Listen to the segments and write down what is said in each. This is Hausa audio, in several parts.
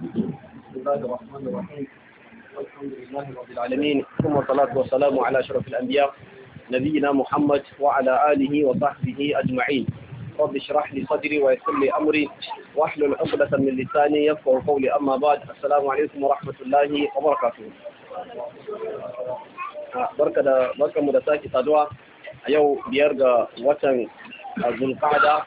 بسم الله الرحمن الرحيم والحمد لله رب العالمين ثم الصلاة والسلام على أشرف الأنبياء نبينا محمد وعلى آله وصحبه أجمعين رب اشرح لي صدري ويسر لي أمري واحلل عقدة من لساني يفقهوا قولي أما بعد السلام عليكم ورحمة الله وبركاته barka mu da sake saduwa a yau biyar ga watan Zulqa'ada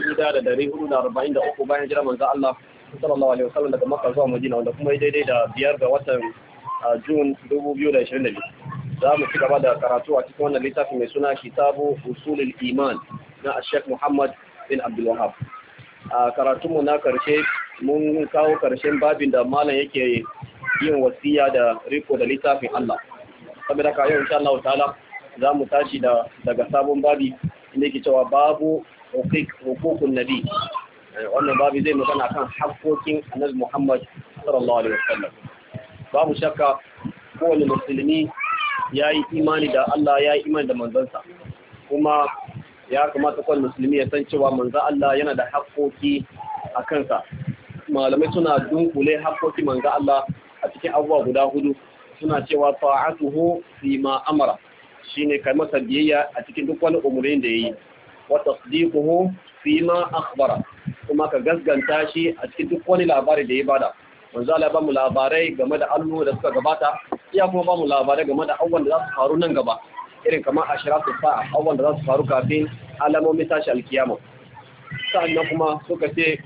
1443 bayan jira manzo Allah sallallahu alaihi wasallam daga Makka zuwa Madina wanda kuma daidai da biyar ga watan June 2022 za mu ci gaba da karatu a cikin wannan littafi mai suna Kitabu Usulul Iman na Sheikh Muhammad bin Abdul Wahhab. A karatunmu na karshe mun kawo karshen babin da malam yake yin wasiya da riko da littafin Allah. Saboda ka yau insha Allah ta'ala za mu tashi daga sabon babi inda yake cewa babu hukukun nabi. Wannan babi zai magana kan haƙƙoƙin Annabi Muhammad sallallahu alaihi wasallam. Babu shakka kowane musulmi ya yi imani da Allah, ya yi imani da manzansa, kuma ya kamata kowane musulmi ya san cewa manzan Allah yana da haƙƙoƙi a kansa. Malamai suna dunkule haƙƙoƙi manzan Allah a cikin abubuwa guda hudu, suna cewa ta'atuhu fi ma amara, shine kai masa biyayya a cikin duk wani umurin da yayi, wa tasdiquhu fi ma akhbara, kuma ka gasganta shi a cikin duk wani labari da ya bada. Manzo Allah ba mu labarai game da al'umma da suka gabata, iya kuma ba mu labarai game da abubuwan da za su faru nan gaba, irin kamar ashratu sa'a, abubuwan da za su faru kafin alamomin tashi alkiyama. Sannan kuma suka ce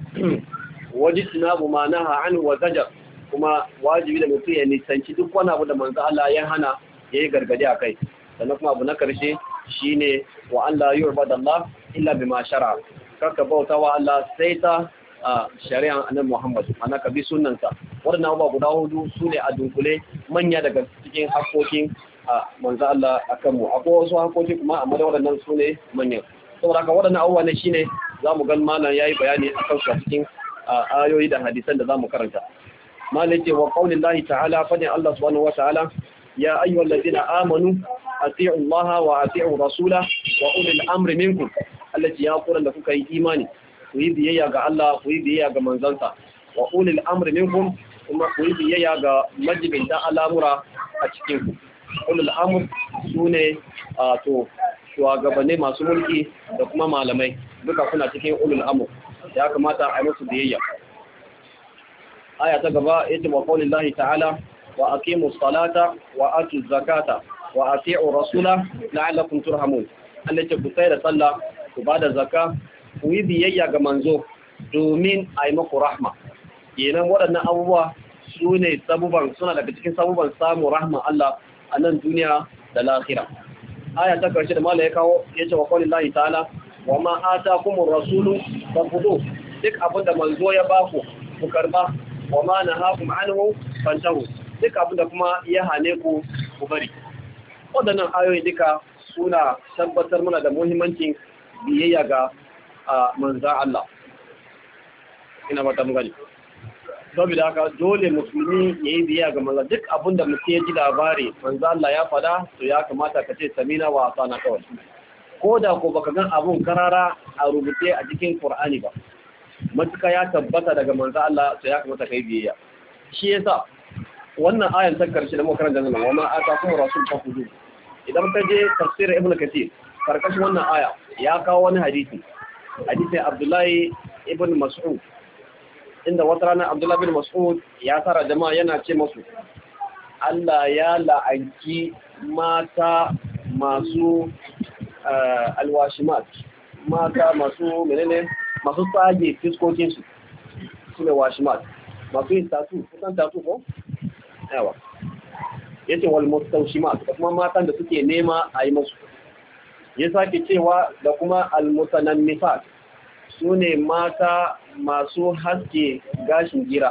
wajisnabu ma naha an wa zajar, kuma wajibi da mutum ya nisanci duk wani abu da manzo Allah ya hana, ya yi gargadi a kai. Sannan kuma abu na karshe shine wa an la yu'badu Allah illa bima shara, karka bauta wa Allah sai ta shari'an Annabi Muhammad, ana ka bi sunnansa. Waɗannan abubuwa guda hudu su ne a dunkule manya daga cikin haƙoƙin manzo Allah akan mu. Akwai wasu haƙoƙi kuma amma da waɗannan su ne manyan. Saboda haka waɗannan abubuwa ne shine zamu ga malam yayi bayani akan su a cikin ayoyi da hadisan da zamu karanta. Malam ce wa qaulillahi ta'ala, fadin Allah subhanahu wa ta'ala, ya ayyuhallazina amanu ati'u Allah wa ati'u rasula wa ulil amri minkum, allati ya qura da kuka yi imani, ku yi biyayya ga Allah, ku yi biyayya ga manzansa, wa ulil amri minkum, kuma ku yi biyayya ga majibin da al'amura a cikin ku. Ulil amr sune to shugabanni masu mulki da kuma malamai, duka kuna cikin ulil amr, ya kamata a yi musu biyayya. Aya ta gaba yace wa qaulillahi ta'ala wa aqimus salata wa atuz zakata wa ati'ur rasula la'allakum turhamun. Allah ce ku tsaya da sallah, ku bada zakka, ku yi biyayya ga manzo domin a yi maku rahma. Kenan waɗannan abubuwa su ne suna daga cikin sabuban samun rahma Allah a nan duniya da lahira. Aya ta karshe da mala ya kawo yace wa qaulillahi ta'ala wa ma atakumur rasulu fakhudhu, duk abinda manzo ya baku ku karba, wa ma nahakum anhu fantahu, duk abinda kuma ya hane ku ku bari. Waɗannan ayoyi duka suna tabbatar mana da muhimmancin biyayya ga manzan Allah. Ina ba ta gani. Saboda haka dole musulmi ya yi biyayya ga manzan, duk abinda mutum ya ji labari manzan Allah ya fada, to ya kamata ka ce samina wa asana kawai. Ko da ko baka gan abun karara a rubuce a cikin Qur'ani ba, matuka ya tabbata daga manzo Allah, to ya kamata kai biyayya. Shi yasa wannan ayan ta karshe da muka karanta nan, wa ma atakum rasul fakhudhu, idan ka je tafsir Ibn Kathir karkashin wannan aya ya kawo wani hadisi Abdullahi ibn Mas'ud, inda wata rana Abdullahi ibn Mas'ud ya tara jama'a yana ce masu, Allah ya la'anki mata masu alwashimat, mata masu menene, masu tsage fiskokinsu, su ne washimat, masu yin tatu, kusan tatu ko? Yawa. Yace wal mustawshimat, da kuma matan da suke nema a yi masu. Ya sake cewa da kuma al-mutanannifat, su ne mata masu haske gashin gira.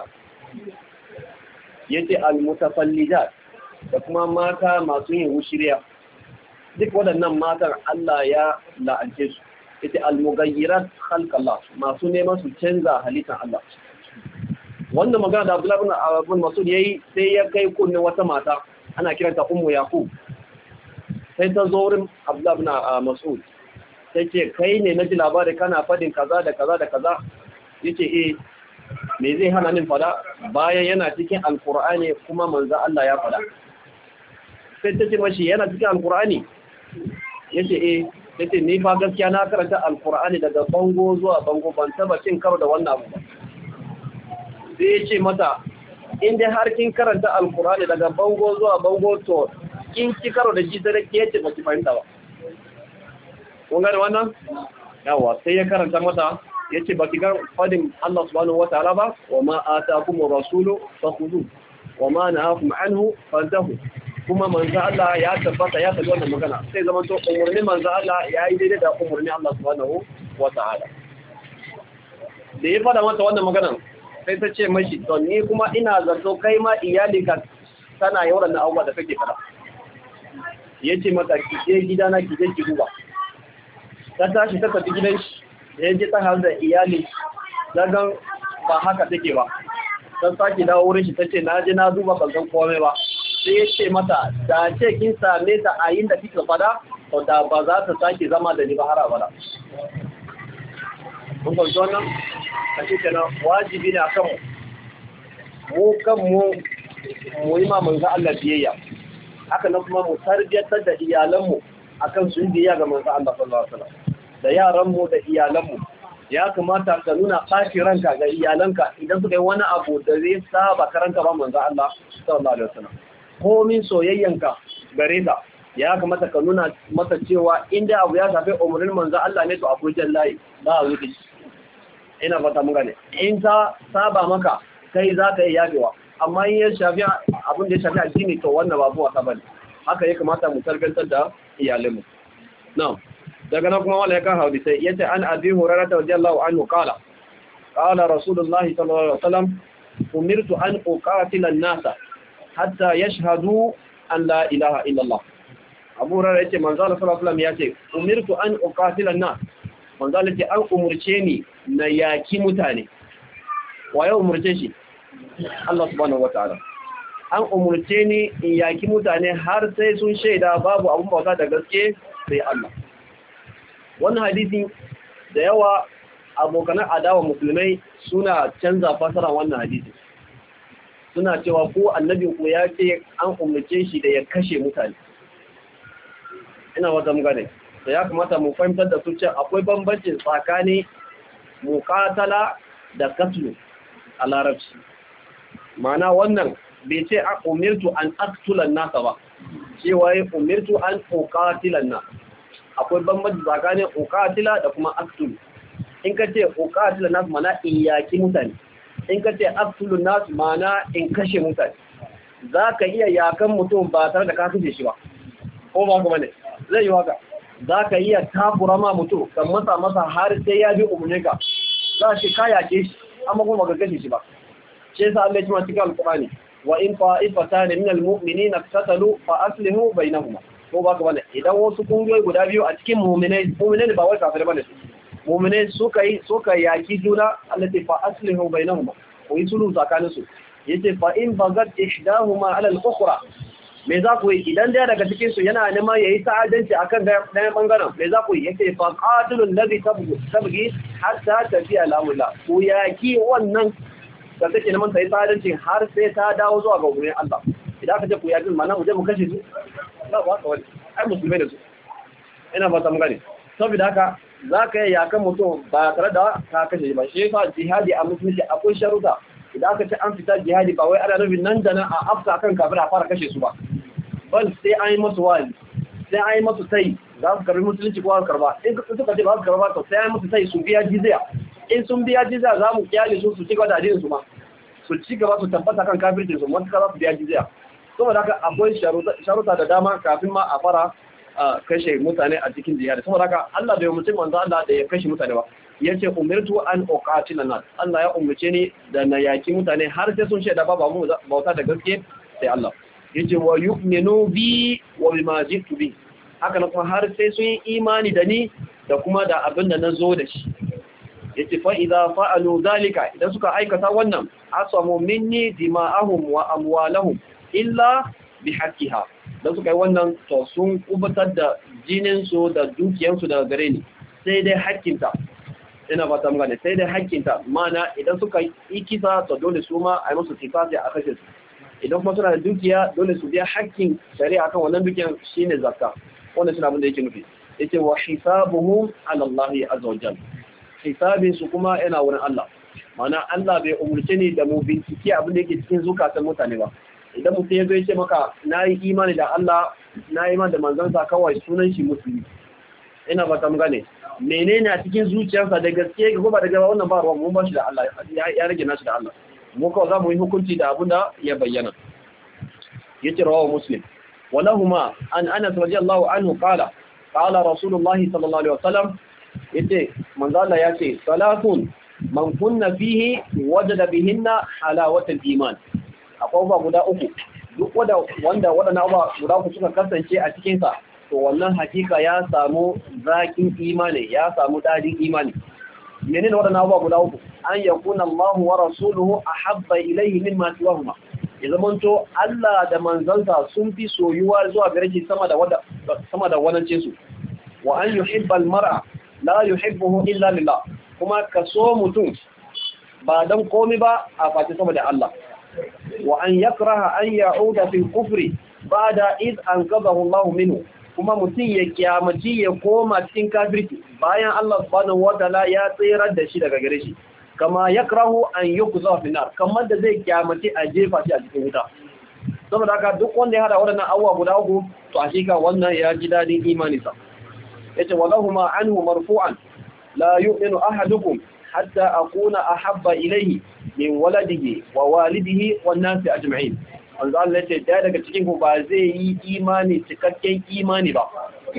Yace al-mutafallijat, da kuma mata masu yin wushiriya. Duk waɗannan matan Allah ya la'ance su. Yace al-mughayyirat khalqallah, masu neman su canza halittar Allah. Wannan magana da Abdullah ibn Mas'ud yayi sai ya kai kunnin wata mata ana kiranta Ummu Yaqub. Sai ta zo wurin Abdullah ibn Mas'ud. Sai ce kai ne naji labari kana fadin kaza da kaza da kaza. Yace me zai hana nin fada bayan yana cikin alkur'ani kuma manzo Allah ya fada. Sai ta ce mashi yana cikin alkur'ani, yace yace ni fa gaskiya na karanta alkur'ani daga bango zuwa bango, ban taba cin karo da wannan abu ba. Sai ya ce mata in dai har kin karanta alkur'ani daga bango zuwa bango to kin ci karo da shi sai ke ce ba ki fahimta ba. Kun gane wannan? Yawa sai ya karanta mata yace ba ki ga fadin Allah subhanahu wataala ba, wa ma ataakumur rasulu fakhudhu wa ma nahakum anhu fantahu. Kuma manzo Allah ya tabbata ya faɗi wannan magana, sai zaman to umurni manzo Allah ya yi daidai da umurni Allah subhanahu wataala. Da ya faɗa mata wannan magana sai ta ce mashi to ni kuma ina zato kai ma iyalika tana yawan da abubuwa da kake fara. Yace mata ki je gidana ki je ki duba. Ta tashi ta tafi gidan shi, ya je ta hal da iyali dagan ba haka take ba. Ta saki dawo wurin shi tace na je na duba ban san komai ba. Sai ya ce mata da ce kin same ta a yin da kika fada to da ba za ta sake zama da ni ba har abada. Kun ga wannan kace kenan wajibi ne akan mu kan mu yi ma manzo Allah biyayya. Haka nan kuma mu tarbiyatar da iyalanmu akan su biyayya ga manzo Allah sallallahu alaihi wasallam. Da yaranmu da iyalanmu ya kamata ka nuna ɓaci ranka ga iyalanka idan suka yi wani abu da zai saba karanta ba manzo Allah sallallahu alaihi wasallam. Komin soyayyanka gare ta ya kamata ka nuna mata cewa inda abu ya shafi umarnin manzo Allah ne to akwai jallayi ba a wuce. Ina fata mun gane in ta saba maka kai za ka yi yafewa, amma in ya shafi abin da ya shafi addini to wannan babu wata bane. Haka ya kamata mu tarbiyantar da iyalanmu. Na'am, daga nan kuma wala ya kan hadisi yace an abi hurairah radiyallahu anhu qala rasulullahi sallallahu alaihi wasallam umirtu an uqatila an-nasa hatta yashhadu an la ilaha illallah. Abu Hurairah yace manzo Allah sallallahu alaihi wasallam yace umirtu an uqatila an-nas, manzo Allah yace an umurce ni na yaki mutane. Waye umurce shi? Allah subhanahu wataala. An umurce ni in yaki mutane har sai sun shaida babu abun bauta da gaske sai Allah. Wannan hadisi da yawa abokan adawa musulmai suna canza fasara wannan hadisi. Suna cewa ko annabin ku ya ce an umarce shi da ya kashe mutane. Ina wata mugane. Da ya kamata mu fahimtar da su cewa akwai bambanci tsakanin muqatala da qatl a larabci. Ma'ana wannan bai ce an umirtu an aqtula nasa ba. Cewa ya umirtu an uqatila nas. Akwai bambanci tsakanin uqatila da kuma aqtul. In ka ce uqatila nas mana iyaki mutane. In ka ce aqtulun nas mana in kashe mutane. Za ka iya yakan mutum ba tare da ka kashe shi ba, ko ba ka bane zai yi haka. Za ka iya takura ma mutum kan masa har sai ya bi umarni ka, za shi ka yake shi amma kuma ba ka kashe shi ba. Shi yasa Allah ya ce cikin Alƙur'ani wa in fa'ifatan min almu'minina qatalu fa aslihu bainahuma, ko ba ka bane idan wasu kungiyoyi guda biyu a cikin mu'minai ba wai kafir bane su mu'minai suka yaki juna, Allah ya fa aslihu bainahuma, ko yi sulhu tsakanin su. Yace fa in bagat ihdahuma ala al-ukhra, me za ku yi idan daya daga cikin su yana neman yayi ta'addanci akan dayan bangaren, me za ku yi? Yace fa qatilul ladhi tabghi hatta tafiya lawla, ku yaki wannan da take neman ta yi ta'addanci har sai ta dawo zuwa ga gurin Allah. Idan aka ce ku yaki mana mu je mu kashe su, ba ba ka wani ai musulmai da su. Ina fata mun gane. Saboda haka za ka yi yakan mutum ba tare da ka kashe ba. Shi yasa jihadi a musulunci akwai sharuɗa. Idan aka ce an fita jihadi ba wai ana nufin nan da nan a afka kan kafir a fara kashe su ba. Bal sai an yi masu wa'azi, sai an yi masu sai za su karbi musulunci ko za su karba. In suka ce ba su karba to sai an yi masu sai su biya jizya. In sun biya jizya za mu kyale su ci gaba da addinin su ma. Su ci gaba su tabbata kan kafircin su, wanda za su biya jizya. Saboda haka akwai sharuɗa da dama kafin ma a fara kashe mutane a cikin jihadi. Saboda haka Allah bai umarci manzo Allah da ya kashe mutane ba. Yace umirtu an uqatila nas, Allah ya umarce ni da na yaki mutane har sai sun shaida babu abu bauta da gaske sai Allah. Yace wa yu'minu bi wa bima jitu bi, haka kuma har sai sun yi imani da ni da kuma da abin da nazo da shi. Yace fa idza fa'alu zalika, idan suka aikata wannan, asamu minni dima'ahum wa amwalahum illa bihaqqiha, dan suka yi wannan to sun kubutar da jinin su da dukiyansu daga gare ni sai dai hakkinta. ina fata mun gane sai dai hakkinta mana idan suka yi kisa to dole su ma a yi musu kisasi a kashe su idan kuma suna da dukiya dole su biya hakkin shari'a kan wannan dukiyar shine zakka wannan shi abin da yake nufi yace wa hisabuhum ala Allah azza wajal hisabin su kuma yana wurin Allah mana Allah bai umurce ni da mu bincike abin da yake cikin zukatan mutane ba idan mutum ya zo ya ce maka nayi imani da Allah nayi imani da manzon sa kawai sunan shi musulmi ina ba ta gane menene a cikin zuciyarsa da gaske ko ba da gaba wannan ba ruwan mun ba shi da Allah ya rage nashi da Allah mu kawai za mu yi hukunci da abin da ya bayyana yace rawahu muslim walahuma an anas radiyallahu anhu qala rasulullahi sallallahu alaihi wasallam yace manzo Allah yace salatun man kunna fihi wajada bihinna halawatul iman akwai ba guda uku duk wanda wadannan ba guda uku suka kasance a cikin sa to wannan hakika ya samu zakin imani ya samu dadin imani menene wadannan ba guda uku an yakuna Allahu wa rasuluhu ahabba ilayhi mimma siwahuma ya zamanto Allah da manzansa sun fi soyuwa zuwa gare shi sama da wannan su wa an yuhibbal mar'a la yuhibbuhu illa lillah kuma kaso mutum ba dan komai ba a face saboda Allah wa an yakraha an ya'uda fil kufri ba'da id anqadahu Allah minhu kuma mutum ya kiyamaci ya koma cikin kafirci bayan Allah subhanahu wataala ya tsirar da shi daga gare shi kama yakrahu an yuqza fi nar kamar da zai kiyamaci a jefa shi a cikin wuta saboda haka duk wanda ya hada wadannan abubuwa guda uku to a shika wannan ya ji dadin imani sa yace walahuma anhu marfu'an la yu'minu ahadukum hatta akuna ahabba ilayhi min waladihi wa walidihi wan nasi ajma'in wanda Allah yace daya daga cikin ku ba zai yi imani cikakken imani ba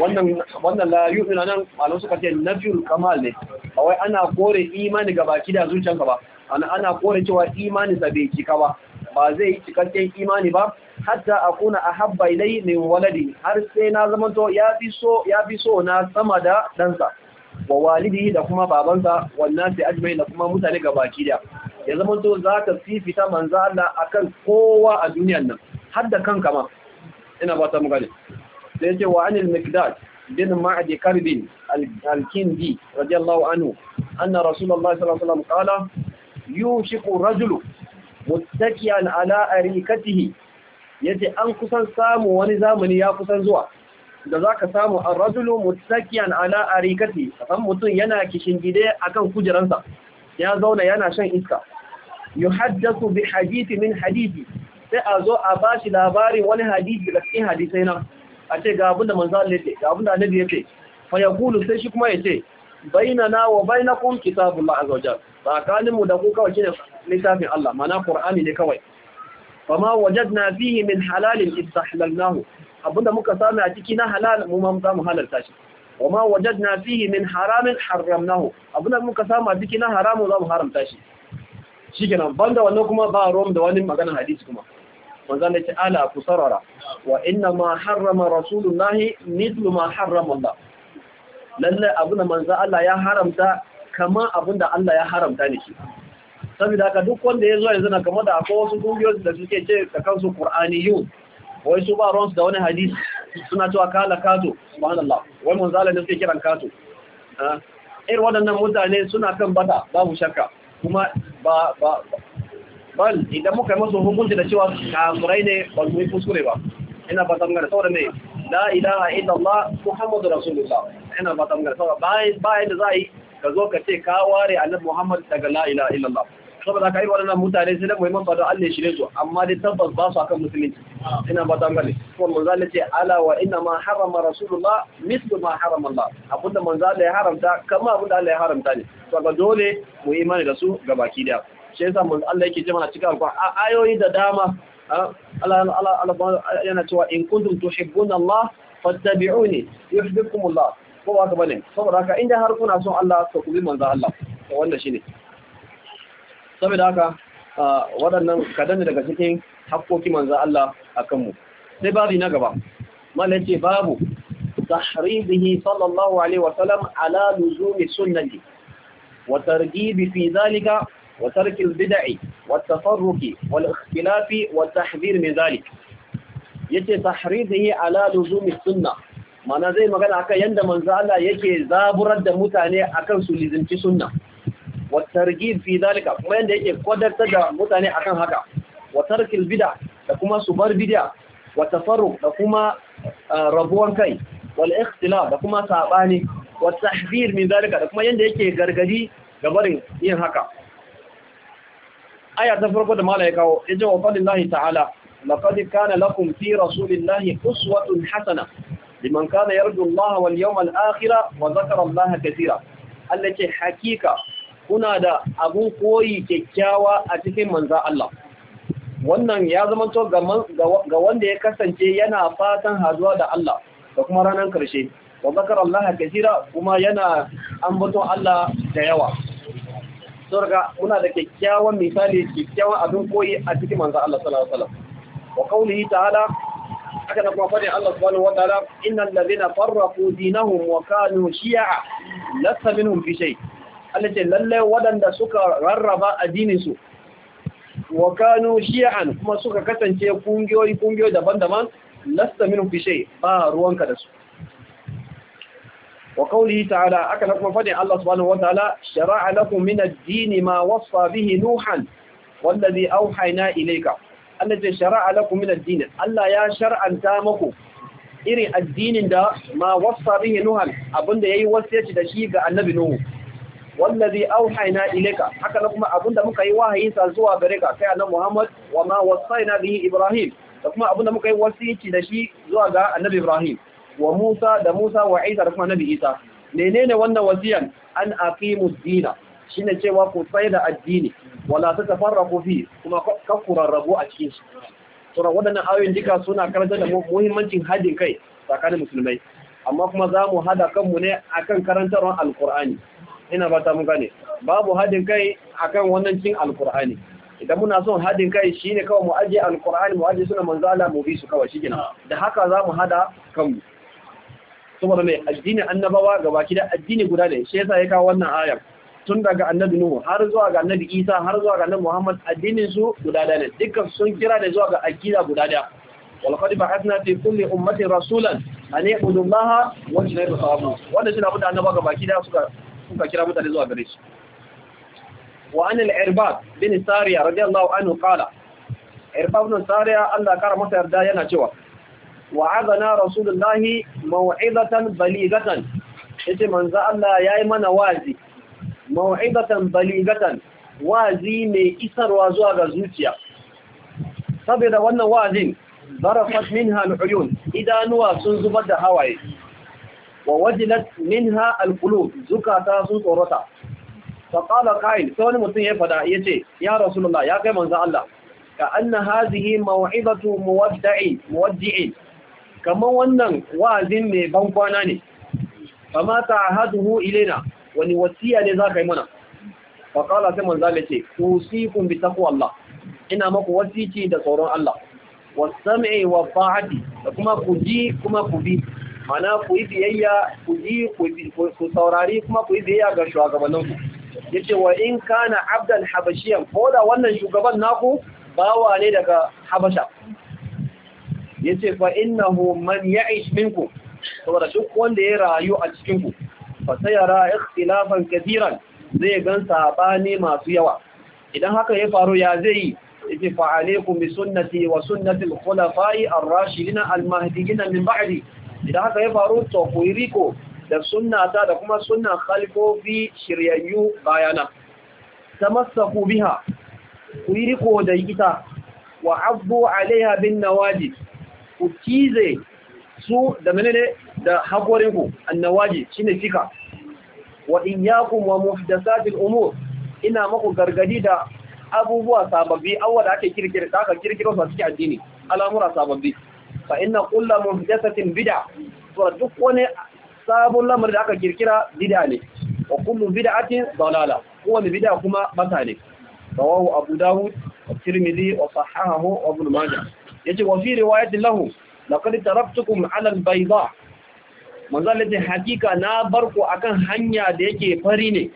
wannan la yu'minu nan malum suka ce nafiyul kamal ne wai ana kore imani ga baki da zuciyanka ba ana kore cewa imani sa bai cika ba ba zai yi cikakken imani ba hatta akuna ahabba ilayhi min waladi har sai na zamanto ya fi so na sama da dansa wa walidihi da kuma babansa wannan sai ajmai da kuma mutane gabaki da ya zamanto zaka fifita manzo Allah akan kowa a duniyar nan har da kanka ma ina ba ta mugane sai ce wa anil miqdad bin ma'di karbin al-kindi radiyallahu anhu anna rasulullahi sallallahu alaihi wasallam qala yushiku rajulu muttakiyan ala arikatihi yace an kusan samu wani zamani ya kusan zuwa da zaka samu ar-rajulu muttakiyan ala arikati kan mutun yana kishingide akan kujeransa ya zauna yana shan iska yuhaddathu bi hadithi min hadithi sai a zo a bashi labarin wani hadisi da cikin hadisai na a ce ga abinda manzo Allah yake ga abinda annabi yake fa yaqulu sai shi kuma yace bainana wa bainakum kitabullah azza wajalla tsakaninmu da ku kawai shine littafin Allah mana Qur'ani ne kawai fama wajadna fihi min halalin istahlalnahu abinda muka samu a ciki na halal mu ma mu halalta shi wama wajadna fihi min haramin harramnahu abinda muka samu a ciki na haramu za mu haramta shi shikenan banda wannan kuma ba rom da wani magana hadisi kuma manzon da ce ala ku sarara wa inna ma harrama rasulullahi mithlu ma harrama Allah lalle abinda manzon Allah ya haramta kama abinda Allah ya haramta ne shi saboda haka duk wanda ya zo yanzu na kamar da akwai wasu kungiyoyi da suke ce da kansu Qur'aniyun wai su ba ruwansu da wani hadisi suna cewa kala kato subhanallah wai mun zala ne suke kiran kato irin waɗannan mutane suna kan bata babu shakka kuma bal idan muka yi masu hukunci da cewa kafirai ne ba su yi kuskure ba ina ba tamgar saboda ne la ilaha illallah muhammadu rasulullah ina ba tamgar saboda bayan da za a yi ka zo ka ce ka ware annabi muhammad daga la ilaha illallah saboda ka yi waɗannan mutane sai da muhimman fado Allah shi ne su amma dai tabbas ba su akan musulunci ina ba ta gane kuma manzo ce ala wa inna ma harama rasulullah mislu ma harama Allah abinda manzo ya haramta kama abinda Allah ya haramta ne to ga dole mu imani da su gabaki daya shi yasa manzo Allah yake ce mana cikin alƙur'ani ayoyi da dama Allah yana cewa in kuntum tuhibbuna Allah fattabi'uni yuhibbukumullah ko ba ka bane saboda haka inda har kuna son Allah to ku bi manzo Allah to wannan shine saboda haka waɗannan kadan daga cikin haƙƙoƙi manzo Allah akan mu sai babu na gaba mallan ce babu tahribihi sallallahu alaihi wa sallam ala luzumi sunnati wa targhibi fi zalika wa tarki al-bid'i wa at-tafarruqi wal ikhtilafi wa at-tahdhir min zalik yace tahribihi ala luzumi sunnah mana zai magana akan yanda manzo Allah yake zaburar da mutane akan su lizinci sunna wa targhib fi zalika kuma yanda yake kodarta da mutane akan haka wa tarkil bid'a da kuma su bar bid'a wa tafarruq da kuma rabuwan kai wal ikhtilaf da kuma sabani wa tahzir min zalika da kuma yanda yake gargadi ga barin yin haka. Aya ta farko da malai kawo yace wa qalillahi ta'ala laqad kana lakum fi rasulillahi uswatun hasana liman kana yarju Allah wal yawmal akhir wa dhakara Allah katira. Allace hakika kuna da abun koyi kyakkyawa a cikin manzo Allah. Wannan ya zama to ga wanda ya kasance yana fatan hazuwa da Allah da kuma ranar karshe wa zakara Allah kaseera kuma yana ambaton Allah da yawa. Saboda muna da kyakkyawan misali kyakkyawan abin koyi a cikin manzo Allah sallallahu alaihi wasallam. Wa qawlihi ta'ala haka da kuma fadin Allah subhanahu wa ta'ala innal ladina farraqu dinahum wa kanu shi'a lasta minhum fi shay. Allah ce lalle wadanda suka rarraba addinin su wa kanu shi'an kuma suka kasance kungiyoyi daban-daban lasta minhum fi shay ba ruwanka da su. وقوله تعالى أكلكم فدع الله سبحانه وتعالى شرع لكم من الدين ما وصى به نوحا والذي أوحينا إليك الذي شرع لكم من الدين الله يا شرعا تامكم إري الدين دا ما وصى به نوحا أبن دا يوسيت دا شيء النبي نوح والذي أوحينا إليك أكلكم أبن دا مكا يواهي سازوا بريكا كأن محمد وما وصينا به إبراهيم لكما أبن دا مكا يوسيت دا شيء زوا النبي إبراهيم wa Musa da Musa wa Isa da kuma Nabi Isa menene wannan wasiyan an aqimu dina shine cewa ku tsaya da addini wala tatafarraqu fi kuma kafuran rabu a cikin shi to wadannan ayoyin duka suna karanta da muhimmancin hadin kai tsakanin musulmai amma kuma zamu hada kanmu ne akan karantarwar alqur'ani ina ba ta mun gane babu hadin kai akan wannan cin alqur'ani idan muna son hadin kai shine kawai mu aje alqur'ani mu aje sunan manzo Allah mu bi su kawai shikenan da haka zamu hada kanmu saboda mai addini annabawa gabaki da addini guda ne shi yasa ya kawo wannan ayar tun daga annabi Nuhu har zuwa ga annabi Isa har zuwa ga annabi Muhammad addinin su guda da ne dukkan sun kira da zuwa ga akida guda da wal qad ba'athna fi kulli ummatin rasulan an ya'budu Allah wa yajtanibu tawagut wannan shi na fada annabawa gabaki da suka kira mutane zuwa gare shi wa an al-irbad bin sariya radiyallahu anhu qala irbad bin sariya Allah kara masa yarda yana cewa wa'azana rasulullahi mau'izatan baligatan yace manzo Allah yayi mana wazi mau'izatan baligatan wazi mai isarwa zuwa ga zuciya saboda wannan wazin zarafat minha al-uyun idanuwa sun zubar da hawaye wa wajilat minha al-qulub zukata sun tsorota fa qala qa'il sai wani mutum ya fada yace ya rasulullah ya kai manzo Allah ka anna hadhihi mau'izatu muwaddi'in kamar wannan wa'azin mai ban kwana ne kama ta'ahaduhu ilaina wani wasiya ne zaka yi mana fa qala sai manzo Allah ce usikum bi taqwallah ina maku wasici da tsoron Allah was-sam'i wa ta'ati da kuma ku ji kuma ku bi mana ku yi biyayya ku ji ku saurari kuma ku yi biyayya ga shugabannin ku yace wa in kana abdan habashiyan ko da wannan shugaban naku bawa ne daga Habasha yace fa innahu man ya'ish minkum saboda duk wanda ya rayu a cikin ku fa sayara ikhtilafan katiran zai gan sabani masu yawa idan haka ya faru ya zai yace fa alaikum bi sunnati wa sunnati al-khulafa'i ar-rashidin al-mahdiyyin min ba'di idan haka ya faru to ku riko da sunnata da kuma sunnan khalifofi shiryayyu bayana tamassaku biha ku riko da ita wa abdu alaiha bin nawajid ku cize su da menene da hakorinku annawaji shine fika wa iyyakum wa muhdathatil umur ina maku gargadi da abubuwa sababbi awwala ake kirkiro su cikin addini al'amura sababbi fa inna kullu muhdathatin bid'a to duk wani sabon lamarin da aka kirkira bid'a ne wa kullu bid'atin dalala wani bid'a kuma bata ne rawahu abu dawud wa tirmidhi wa sahahahu wa ibn majah yace wa fi riwayatin lahu laqad taraktukum 'ala al-bayda manzo lalle hakika na barku akan hanya da yake fari ne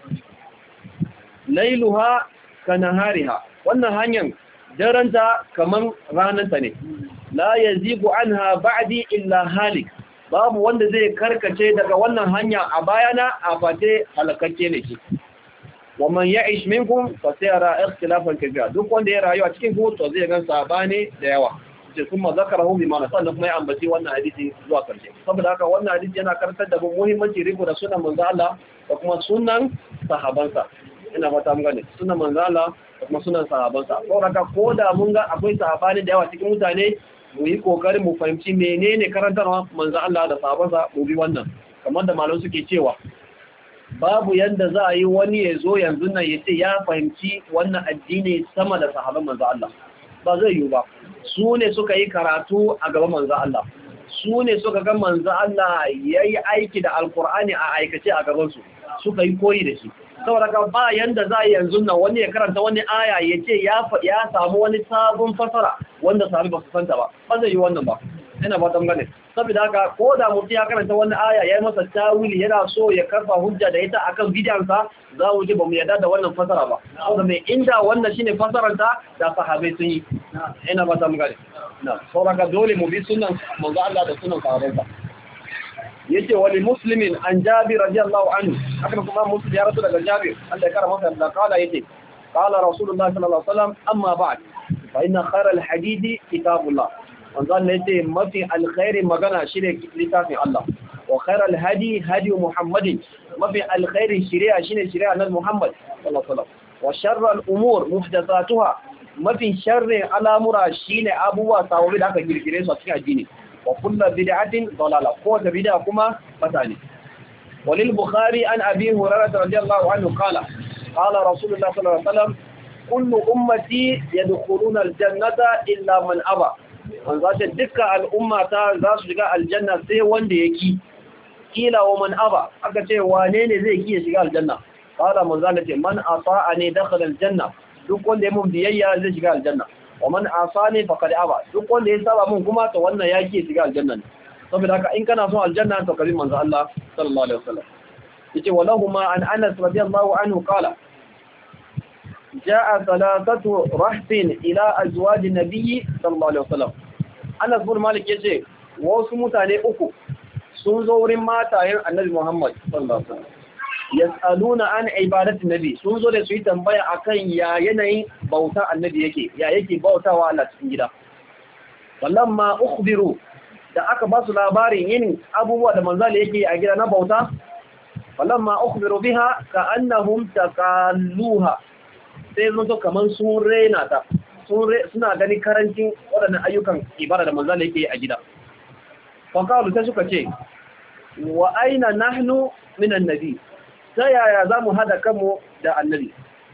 lailuha kanahariha wannan hanyar daranta kaman rananta ne la yazigu anha ba'di illa halik babu wanda zai karkace daga wannan hanya a bayana a fate halakakke ne shi wa man ya'ish minkum fa sayara ikhtilafan kathira duk wanda ya rayu a cikin ku to zai gan sabani da yawa ce kuma zakarahu bi ma'ana sannan kuma ya ambaci wannan hadisi zuwa karshe saboda haka wannan hadisi yana karantar da muhimmanci riko da sunan manzo Allah da kuma sunan sahabansa ina fata mun gane sunan manzo Allah da kuma sunan sahabansa ko da mun ga akwai sahabani da yawa cikin mutane mu yi kokarin mu fahimci menene karantarwa manzo Allah da sahabansa mu bi wannan kamar da malamai suke cewa babu yanda za a yi wani ya zo yanzu nan ya ce ya fahimci wannan addini sama da sahaban manzo Allah ba zai yi ba su ne suka yi karatu a gaban manzo Allah su ne suka ga manzo Allah yayi aiki da alkur'ani a aikace a gaban su suka yi koyi da shi saboda ka ba yanda za a yanzu nan wani ya karanta wani aya ya ce ya samu wani sabon fasara wanda sahabi ba su santa ba zai yi wannan ba ina ba tan gane saboda haka ko da mutum ya karanta wani aya ya yi masa tawili yana so ya karfa hujja da ita akan bidiyansa za mu ji ba mu yarda da wannan fasara ba saboda mai inda wannan shine fasaranta da sahabbai sun yi ina ba tan gane na saboda dole mu bi sunnan manzo Allah da sunnan sahabbansa yace wali muslimin an Jabir radiyallahu anhu haka kuma muslim ya rasu daga Jabir Allah ya karama masa da kala yace qala rasulullah sallallahu alaihi wasallam amma ba'd fa inna khayra al-hadith kitabullah wanzan ne ce mafi alkhairin magana shi ne littafin Allah wa khairal hadi hadi Muhammadin mafi alkhairin shari'a shine shari'a nan Muhammad sallallahu alaihi wasallam wa sharral umur muhdathatuha mafi sharrin al'amura shine abubuwa sawabi da aka girgire su a cikin addini wa kullu bid'atin dalala ko da bid'a kuma fasali walil bukhari an abi hurairah radiyallahu anhu qala qala rasulullah sallallahu alaihi wasallam kullu ummati yadkhuluna aljannata illa man aba an zace dukkan al'umma ta za su shiga aljanna sai wanda yake kila wa man aba aka ce wane ne zai kiyaye shiga aljanna qala man zalati man ata'ani dakhala aljanna duk wanda ya mun biyayya zai shiga aljanna wa man asani faqad aba duk wanda ya saba mun kuma to wannan ya kiyaye shiga aljanna saboda haka in kana son aljanna to kabi manzo Allah sallallahu alaihi wasallam yace walahuma an Anas radiyallahu anhu qala جاء ثلاثة رهط إلى أزواج النبي صلى الله عليه وسلم أنس بن مالك yace wasu mutane uku sun zo wurin matayen Annabi Muhammad sallallahu alaihi wasallam yasaluna an ibadati nabi sun zo da su yi tambaya akan ya yanayin bauta Annabi yake ya yake bautawa Allah cikin gida wallamma ukhbiru da aka ba su labarin yin abubuwa da manzali yake a gida na bauta wallamma ukhbiru biha ka annahum taqalluha sai zo kamar sun rena ta suna gani karancin waɗannan ayyukan ibada da manzala yake a gida faqalu sai suka ce wa aina nahnu min annabi ta yaya zamu hada kanmu da annabi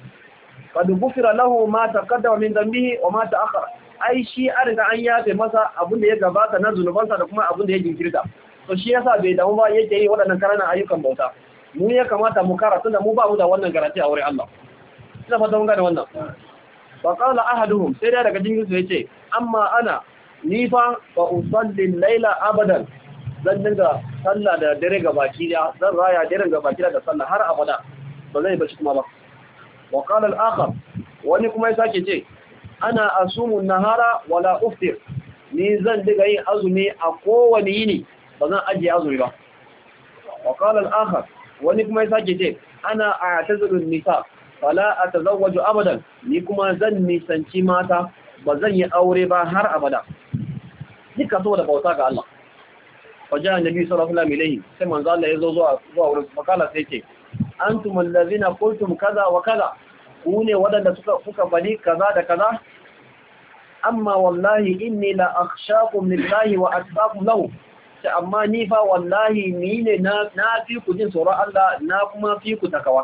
qad ghufira lahu ma taqaddama min dhanbihi wa ma ta'akhkhara ai shi an riga an yafe masa abin da ya gabata na zunubansa da kuma abin da ya jinkirta to shi yasa bai damu ba yake yi waɗannan karanan ayyukan bauta mu ya kamata mu karatu da mu ba mu da wannan garanti a wurin Allah ina fata mun gane wannan fa qala ahaduhum sai da daga jinsu yace amma ana ni fa usalli layla abadan zan dinga sallah da dare gabaki da zan raya dare gabaki da sallah har abada ba zai bashi kuma ba wa qala al-akhar wani kuma ya sake ce ana asumu nahara wala uftir ni zan dinga yin azumi a kowani yini ba zan ajiye azumi ba wa qala al-akhar wani kuma ya sake ce ana a'tazilu nisa fala atazawwaju abadan ni kuma zan nisanci mata ba zan yi aure ba har abada duka so da bauta ga Allah wajen annabi sallallahu alaihi wasallam sai manzo Allah ya zo zuwa wurin makala sai ce antum allazina qultum kaza wa kaza ku ne wadanda suka bani kaza da kaza amma wallahi inni la akhshakum lillahi wa atqakum lahu sai amma ni fa wallahi ni ne na fi ku jin tsoron Allah na kuma fi ku takawa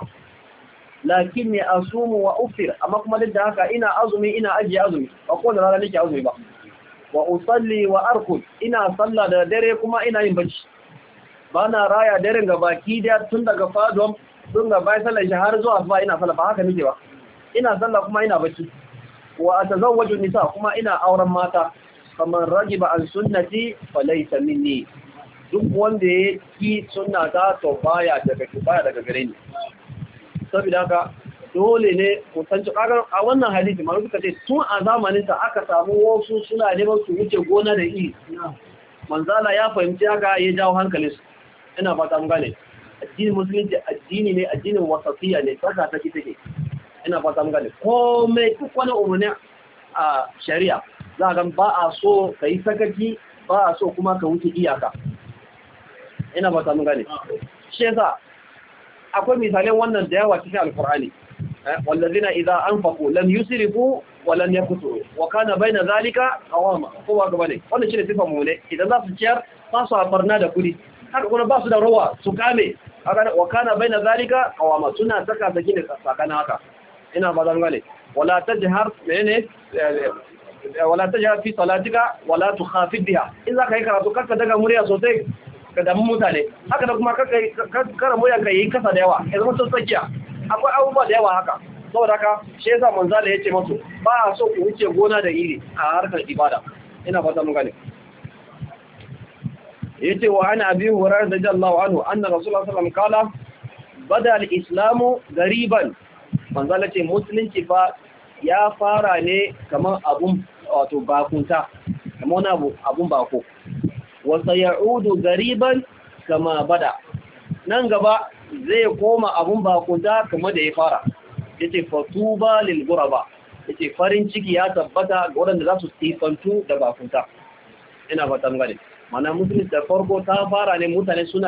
lakin ne asumu wa ufir amma kuma duk da haka ina azumi ina ajiye azumi ba kowane rana nake azumi ba wa usalli wa arkud ina sallah da dare kuma ina yin bacci ba na raya daren ga baki da tun daga fadon tun ga bai sallar shi har zuwa ba ina sallah ba haka nake ba ina sallah kuma ina bacci wa atazawwaju nisa kuma ina auren mata kamar ragiba an sunnati falaysa minni duk wanda ya ki sunnata to baya daga gare ni saboda haka dole ne kusanci kagar a wannan hadisi ma suka ce tun a zamanin sa aka samu wasu suna neman su wuce gona da iri manzala ya fahimci haka ya jawo hankalinsu. Ina fata mun gane addinin musulunci addini ne, addinin wasatiyya ne, tsaka take. Ina fata mun gane komai duk wani umarni a shari'a za ga ba a so ka yi sakaki, ba a so kuma ka wuce iyaka. Ina fata mun gane shi yasa akwai misalan wannan da yawa cikin alqur'ani. wallazina idza anfaqu lam yusrifu wa lam yaqtu wa kana baina zalika qawama. Kowa gaba ne wannan shine sifar mu ne, idan za su ciyar ba su farna da kudi, haka kuma ba su da rawa su kame, wa kana baina zalika qawama, suna saka saki ne tsakanin haka. Ina ba zan gane wala tajhar menene wala tajhar fi salatika wala tukhafid biha, in zaka yi karatu karka daga murya sosai ka damu mutane, haka da kuma kara murya ka yi kasa da yawa ya zama sun tsakiya. Akwai abubuwa da yawa haka, saboda haka shi yasa manzala yace musu ba a so ku wuce gona da iri a harkar ibada. Ina fata mun gane yace wa ana abi hurairah radiyallahu anhu anna rasulullah sallallahu alaihi wasallam kala bada al-islamu gariban. Manzala ce musulunci fa ya fara ne kamar abun wato bakunta, kamar wani abun bako, wa sayaudu gariban kama bada, nan gaba zai koma abun bakunta kamar da ya fara. Yace fatuba lil ghuraba, yace farin ciki ya tabbata ga waɗanda za su sifantu da bakunta. Ina fatan gane mana musulunci da farko ta fara ne mutane suna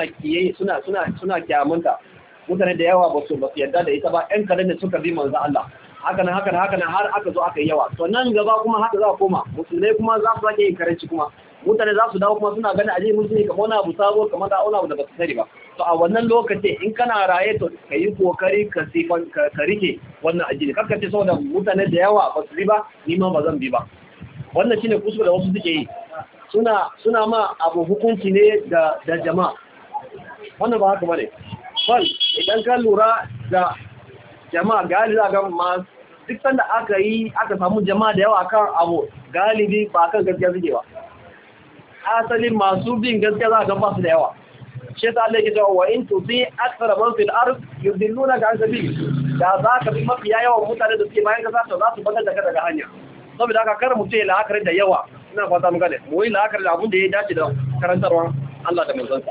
kyamanta, mutane da yawa ba su yarda da ita ba, ƴan kadan da suka bi manzo Allah, haka nan har aka zo aka yi yawa. To nan gaba kuma haka za a koma, musulmai kuma za su sake yin karanci, kuma mutane za su dawo kuma suna gani aje musulmi kamar wani abu sabo, kamar da wani abu da ba su sani ba. To a wannan lokaci in kana raye to ka yi kokari ka rike wannan addini, kakka ce saboda mutane da yawa ba su bi ba ni ma ba zan bi ba. Wannan shine kuskure da wasu suke yi, suna ma abu hukunci ne da jama'a. Wannan ba haka bane. Fal idan ka lura da jama'a galibi ga ma duk sanda aka samu jama'a da yawa kan abu, galibi ba kan gaskiya suke ba. Asalin masu bin gaskiya za a gan ba su da yawa. Shi ta Allah yake cewa wa in tuti akthara man fil ard yudillunaka an sabil, da za ka bi mafi yawan mutane da suke bayan kasa to za su batar da ka daga hanya. Saboda haka kar mu ce la'akari da yawa, ina fata mun gane mu yi la'akari da abin da ya dace da karantarwa Allah da manzonsa.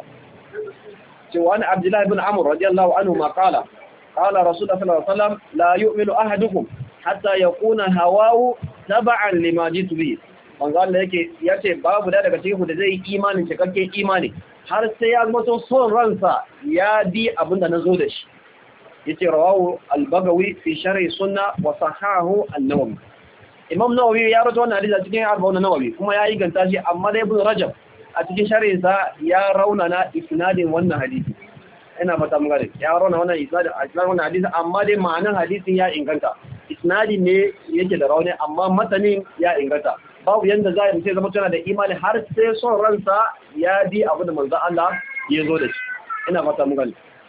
cewa an Abdullah ibn Amr radiyallahu anhu ma qala Rasulullah sallallahu alaihi wasallam la yu'minu ahadukum hatta yakuna hawahu tab'an lima jitu bi. Manzo Allah yace babu da daga cikin ku da zai yi imanin cikakken imani har sai ya zama son ransa ya bi abinda nazo da shi. Yace rawahu al-Bagawi fi sharh sunna wa sahahu an-Nawawi. Imam Nawawi ya rawaito wannan hadisi cikin arba'un Nawawi kuma ya yi ganta shi, amma da Ibn Rajab a cikin sharhinsa ya raunana isnadin wannan hadisi. Ina fata mun gane ya rauna wannan isnadin hadisi, amma dai ma'anar hadisin ya inganta. Isnadin ne yake da rauni, amma matanin ya inganta. Babu yanda za a yi zama tana da imani har sai son ransa ya bi abu da manzo Allah ya zo da shi. Ina fata mun gane.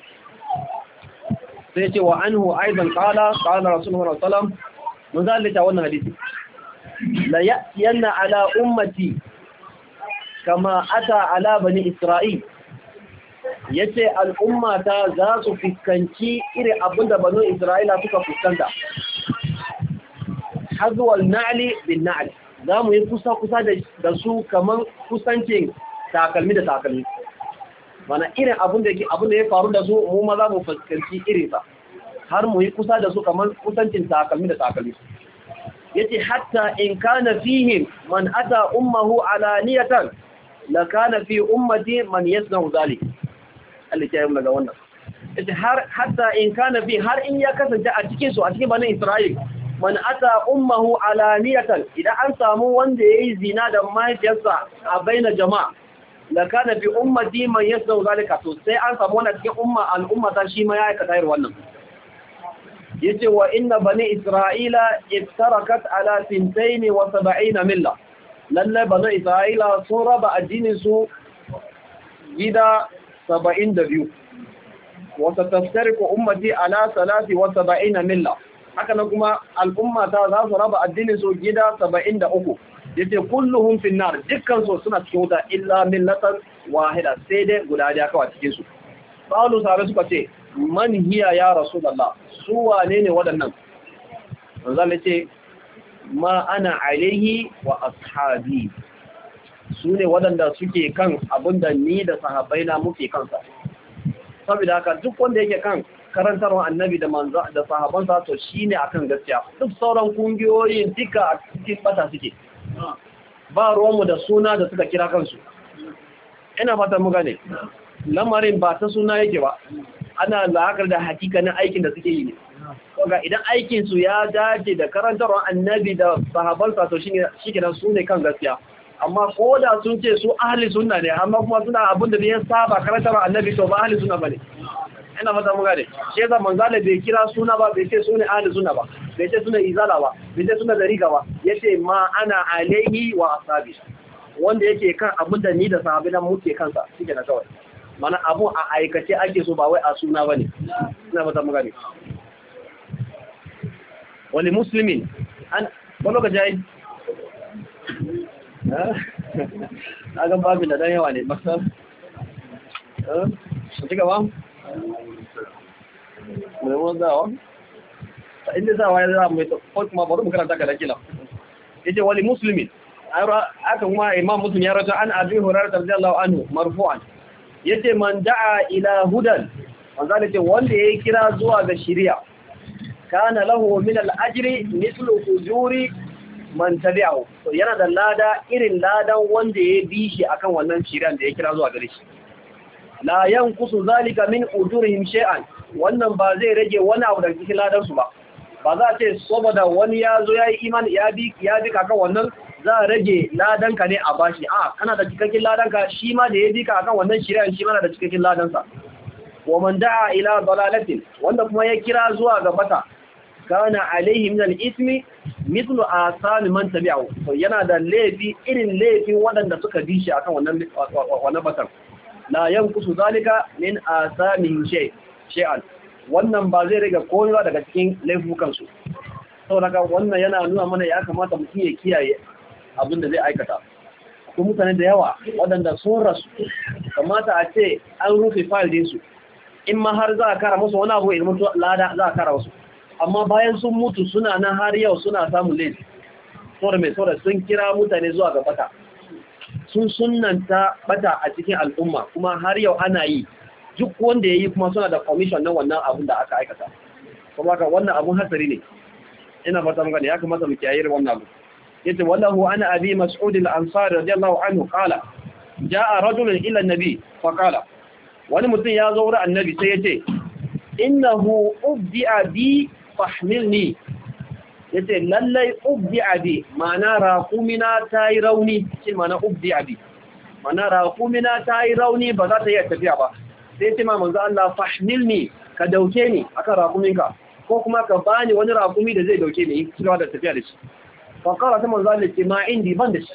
Sai ce wa anhu aidan qala Rasulullah sallallahu alaihi wasallam, mun zalita wannan hadisi, la yanna ala ummati kama ata ala bani Isra'il. Yace al'ummata za su fuskanci irin abinda banu Isra'ila suka fuskanta. Hazwal na'li bin na'li, za mu yi kusa da su kaman kusancin takalmi da takalmi. Mana irin abinda ya faru da su mu ma za mu fuskanci irinsa, har mu yi kusa da su kaman kusancin takalmi da takalmi. Yace hatta in kana fihim man ata ummuhu alaniyatan la kana fi ummati man yasna'u dhalik. Allah ya yi daga wannan. Yace hatta in kana fi, har in ya kasance a cikin su, a cikin bani Isra'il, man ata ummuhu alaniyatan, idan an samu wanda yayi zina da mahaifiyarsa a baina jama'a, la kana fi ummati man yasna'u dhalika, to sai an samu wannan cikin al'umma ta shi ma ya aikata irin wannan. Yace wa inna bani Isra'ila iftarakat ala 72 milla. Lalle bani Isra'ila sun raba addinin su gida 72. Wa satastariqu ummati ala 73 milla. Haka nan kuma al'umma ta za su raba addinin su gida 73. Yace kulluhum fin nar, dukkan su suna cikin wuta illa millatan wahida, sai dai guda daya kawai cikin su. Qalu sahabe suka ce man hiya ya Rasulullah, su wane ne waɗannan? Manzo ce ma ana alaihi wa ashabi, su ne waɗanda suke kan abinda ni da sahabbaina muke kansa. Saboda haka duk wanda yake kan karantarwa annabi da manzo da sahabansa to shine akan gaskiya. Duk sauran kungiyoyi duka a cikin bata suke. Ba ruwanmu da suna da suka kira kansu. Ina fata mu gane. Lamarin ba ta suna yake ba. Ana la'akar da hakikanin aikin da suke yi ne. Kaga idan aikin su ya dace da karantarwa annabi da sahabansa to shikenan su ne kan gaskiya. Amma ko da sun ce su ahli sunna ne amma kuma suna abin da ya saba karantarwa annabi to ba ahli sunna bane. Ina fata mu gane. Shi yasa manzala bai kira suna ba, bai ce su ne ahli sunna ba, bai ce suna izala ba, bai ce suna dariqa ba, yace ma ana alaihi wa ashabi. Wanda yake kan abin da ni da sahabbai muke kansa shike da kawai. Mana abu a aikace ake so ba wai a suna bane. Ina fata mu gane. Wali muslimin an balo ka jayi na ga babin da dan yawa ne masa ci gaba mai wanzawa ta inda zawa ya zama mai ko kuma bari mu karanta ka da kila yace wali muslimin aka kuma imam muslim ya rawaita an abi hurairah radiyallahu anhu marfu'an yace man da'a ila hudan wanda ce wanda yayi kira zuwa ga shari'a kana lahu min al-ajri mithlu ujuri man tabi'ahu to yana da lada irin ladan wanda ya bi shi akan wannan shiriyan da ya kira zuwa gare shi la yanqusu zalika min ujurihim shay'an wannan ba zai rage wani abu daga cikin ladan su ba ba za a ce saboda wani ya zo yayi imani ya bi ka kan wannan za a rage ladan ka ne a bashi a kana da cikakken ladan ka shi ma da ya bi ka akan wannan shiriyan shi ma da cikakken ladan sa wa man da'a ila dalalatin wanda kuma ya kira zuwa ga bata kana alaihi min al-ismi mithlu asami man tabi'ahu to yana da laifi irin laifin wadanda suka bi shi akan wannan batar la yankusu zalika min asamihi shay'an wannan ba zai riga komai ba daga cikin laifukan su saboda wannan yana nuna mana ya kamata mutum ya kiyaye abin da zai aikata ko mutane da yawa wadanda sun rasu kamata a ce an rufe file din su in ma har za a kara musu wani abu ilmin lada za a kara musu amma bayan sun mutu suna nan har yau suna samun laifi saboda mai saboda sun kira mutane zuwa ga bata sun sunnanta bata a cikin al'umma kuma har yau ana yi duk wanda ya yi kuma suna da commission na wannan abun da aka aikata kuma ka wannan abun hasari ne ina fata muka ne ya kamata mu kiyaye wannan abu yace wallahu ana abi mas'ud al-ansari radiyallahu anhu qala jaa rajulun ila an-nabi fa qala wani mutum ya zo wurin annabi sai yace innahu ubdi'a bi fahmilni yace lallai ubdi'a bi ma'ana raqumina tayi rauni shi ma'ana ubdi'a bi ma'ana raqumina tayi rauni ba za ta iya tafiya ba sai ce ma manzo Allah fahmilni ka dauke ni akan raquminka ko kuma ka bani wani raqumi da zai dauke ni cewa da tafiya da shi fa qala ta manzo Allah ce ma indi ban da shi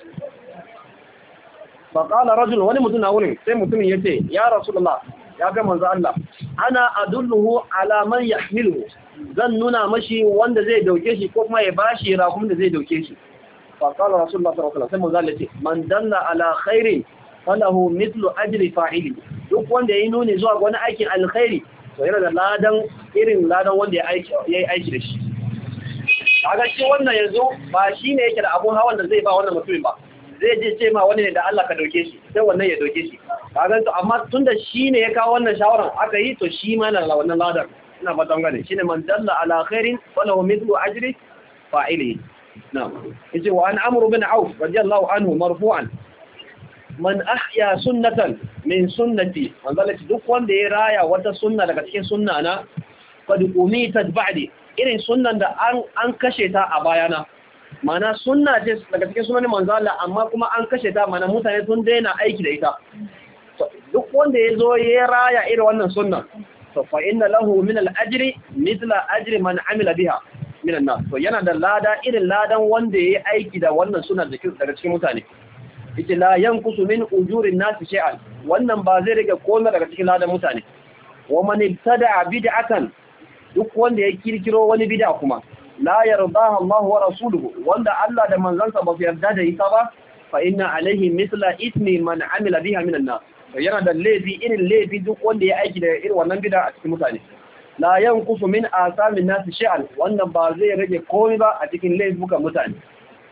fa qala rajul wani mutum na wurin sai mutumin yace ya rasulullah ya ga manzo Allah ana adulluhu ala man yahmiluhu zan nuna mashi wanda zai dauke shi ko kuma ya bashi rakum da zai dauke shi fa qala rasulullah sallallahu alaihi wasallam manzo Allah ce man dalla ala khairin falahu mithlu ajri fa'ili duk wanda yayi nuni zuwa ga wani aikin alkhairi to yana da ladan irin ladan wanda yayi aiki da shi kaga shi wannan yanzu ba shine yake da abun hawan da zai ba wannan mutumin ba zai je ce ma wani ne da Allah ka dauke shi sai wannan ya dauke shi kaga to amma tunda shine ya kawo wannan shawaran aka yi to shi ma yana da wannan ladan ina fatan gane shine man dalla ala khairin falahu mithlu ajri fa'ilihi na'am yace wa an amru bin auf radiyallahu anhu marfu'an man ahya sunnatan min sunnati wanda duk wanda ya raya wata sunna daga cikin sunna na qad umitat ba'di irin sunnan da an kashe ta a bayana mana sunna ce daga cikin sunan manzo Allah amma kuma an kashe ta mana mutane sun daina aiki da ita duk wanda ya zo ya raya irin wannan sunna to fa inna lahu min al-ajri mithla ajri man amila biha min an-nas to yana da lada irin ladan wanda yayi aiki da wannan sunna daga cikin mutane yace la yanqusu min ujurin nas shay'an wannan ba zai rage komai daga cikin ladan mutane wa man ibtada'a bid'atan duk wanda ya kirkiro wani bid'a kuma la yardaha Allah wa rasuluhu wanda Allah da manzansa ba su yarda da ita ba fa inna alaihi mithla ismi man amila biha min an-nas yana da laifi irin laifi duk wanda ya aiki da irin wannan bid'a a cikin mutane la yanqusu min asamin nas shay'an wannan ba zai rage komai ba a cikin laifukan mutane